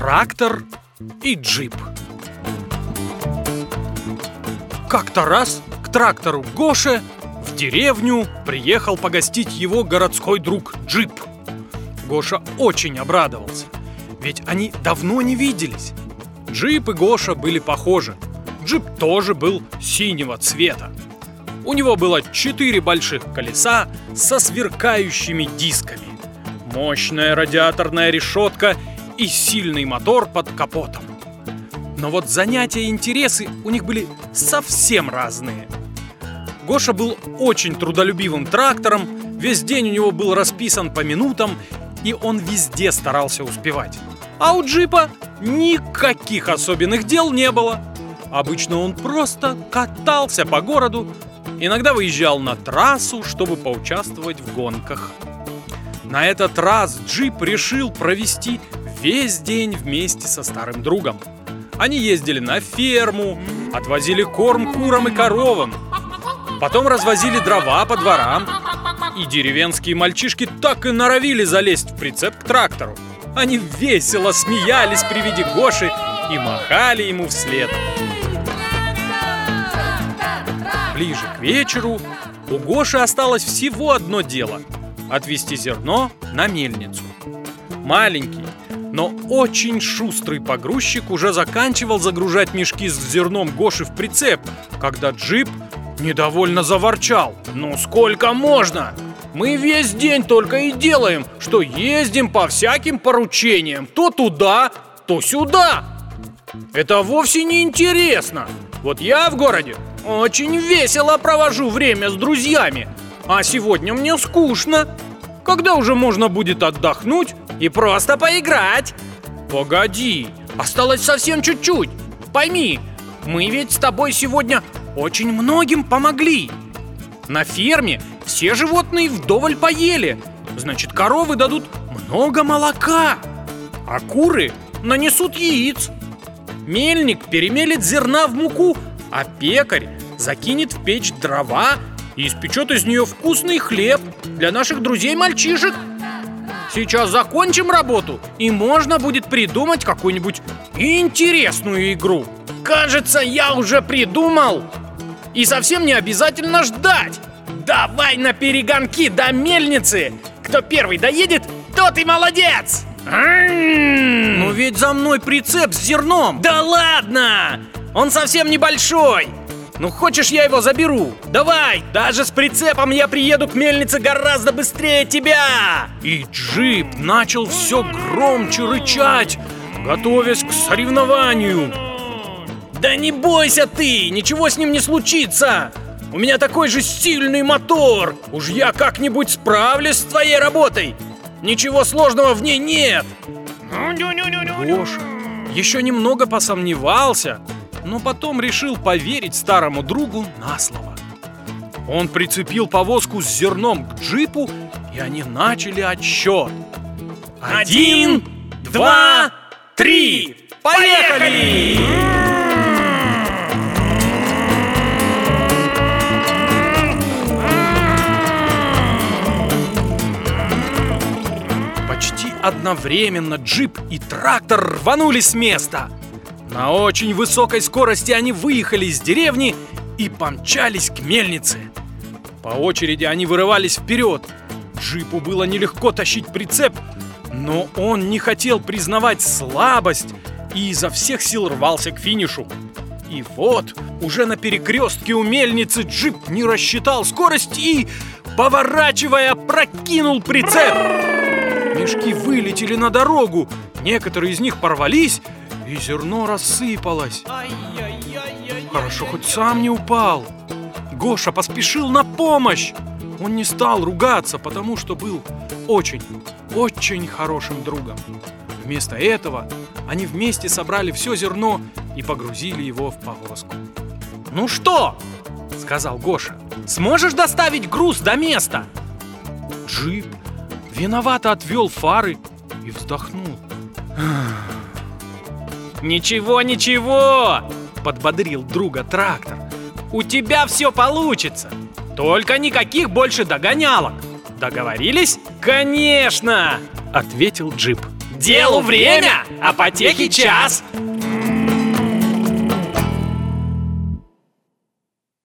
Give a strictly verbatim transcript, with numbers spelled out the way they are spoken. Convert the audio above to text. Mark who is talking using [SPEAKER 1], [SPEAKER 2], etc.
[SPEAKER 1] Трактор и джип. Как-то раз к трактору Гоше в деревню приехал погостить его городской друг Джип. Гоша очень обрадовался, ведь они давно не виделись. Джип и Гоша были похожи. Джип тоже был синего цвета. У него было четыре больших колеса со сверкающими дисками, мощная радиаторная решетка и сильный мотор под капотом. Но вот занятия и интересы у них были совсем разные. Гоша был очень трудолюбивым трактором, весь день у него был расписан по минутам, и он везде старался успевать. А у Джипа никаких особенных дел не было. Обычно он просто катался по городу, иногда выезжал на трассу, чтобы поучаствовать в гонках. На этот раз Джип решил провести весь день вместе со старым другом. Они ездили на ферму, отвозили корм курам и коровам, потом развозили дрова по дворам, и деревенские мальчишки так и норовили залезть в прицеп к трактору. Они весело смеялись при виде Гоши и махали ему вслед. Ближе к вечеру у Гоши осталось всего одно дело – отвезти зерно на мельницу. Маленький, но очень шустрый погрузчик уже заканчивал загружать мешки с зерном Гоши в прицеп, когда Джип недовольно заворчал. «Ну сколько можно? Мы весь день только и делаем, что ездим по всяким поручениям, то туда, то сюда. Это вовсе не интересно. Вот я в городе очень весело провожу время с друзьями, а сегодня мне скучно. Когда уже можно будет отдохнуть и просто поиграть?» «Погоди, осталось совсем чуть-чуть. Пойми, мы ведь с тобой сегодня очень многим помогли. На ферме все животные вдоволь поели, значит, коровы дадут много молока, а куры нанесут яиц. Мельник перемелет зерна в муку, а пекарь закинет в печь дрова и испечет из нее вкусный хлеб для наших друзей-мальчишек. Сейчас закончим работу, и можно будет придумать какую-нибудь интересную игру. Кажется, я уже придумал. И совсем не обязательно ждать. Давай на перегонки до мельницы. Кто первый доедет, тот и молодец. Но ведь за мной прицеп с зерном. Да ладно, он совсем небольшой. Ну хочешь, я его заберу? Давай, даже с прицепом я приеду к мельнице гораздо быстрее тебя. И Джип начал все громче рычать, готовясь к соревнованию. Да не бойся ты, ничего с ним не случится. У меня такой же сильный мотор. Уж я как-нибудь справлюсь с твоей работой. Ничего сложного в ней нет. Гоша еще немного посомневался, но потом решил поверить старому другу на слово. Он прицепил повозку с зерном к Джипу, и они начали отсчет. Один, два, три, поехали! Почти одновременно Джип и трактор рванули с места. На очень высокой скорости они выехали из деревни и помчались к мельнице. По очереди они вырывались вперед. Джипу было нелегко тащить прицеп, но он не хотел признавать слабость и изо всех сил рвался к финишу. И вот, уже на перекрестке у мельницы Джип не рассчитал скорость и, поворачивая, прокинул прицеп. Мешки вылетели на дорогу, некоторые из них порвались, и зерно рассыпалось. Хорошо, хоть сам не упал. Гоша поспешил на помощь. Он не стал ругаться, потому что был очень, очень хорошим другом. Вместо этого они вместе собрали все зерно и погрузили его в повозку. «Ну что?» — сказал Гоша. «Сможешь доставить груз до места?» Джип виновато отвел фары и вздохнул. «Ничего, ничего!» — подбодрил друга трактор. «У тебя все получится! Только никаких больше догонялок! Договорились?» «Конечно!» ответил джип.
[SPEAKER 2] Делу время, а потехе час.